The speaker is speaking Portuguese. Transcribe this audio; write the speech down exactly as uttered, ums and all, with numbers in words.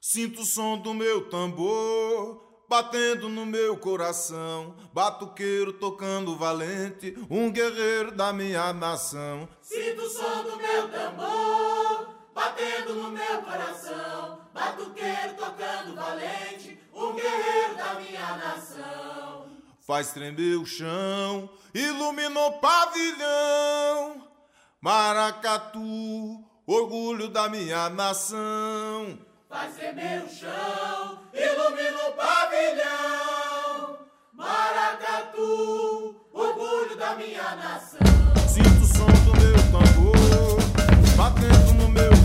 Sinto o som do meu tambor batendo no meu coração, batuqueiro tocando valente, um guerreiro da minha nação. Sinto o som do meu tambor batendo no meu coração, batuqueiro tocando valente, um guerreiro da minha nação. Faz tremer o chão, iluminou pavilhão, Maracatu, orgulho da minha nação. Faz tremer o chão, ilumina o pavilhão, Maracatu, orgulho da minha nação. Sinto o som do meu tambor batendo no meu